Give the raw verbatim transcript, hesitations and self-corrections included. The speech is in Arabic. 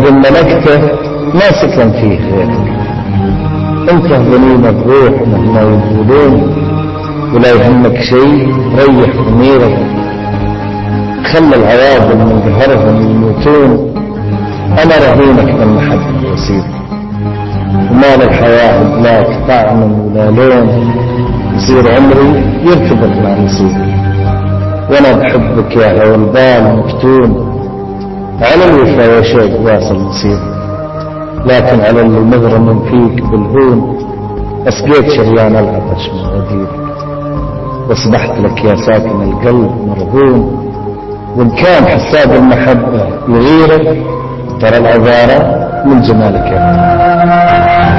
وإذا ملكته ما سكن فيه غيرك. انت ظنين الروح مهما يقولون ولا يهمك شيء، ريح ضميرك، خلى العوادل من ظهرهم يموتون. أنا رهينك بالمحبة يا سيدي، وما للحياة بلاك طعم ولا لون، يصير عمري يرتبط مع نصيبي. وانا بحبك يا هوى البال مفتون، على الوفا وشوق واصل نصيبي، لكن على اللي مغرم فيك بالهون اسقيت شريان العطش من غديرك، واصبحت لك يا ساكن القلب مرهون. وان كان حساب المحبة يغيرك ترى العذارى من جمالك يا رب.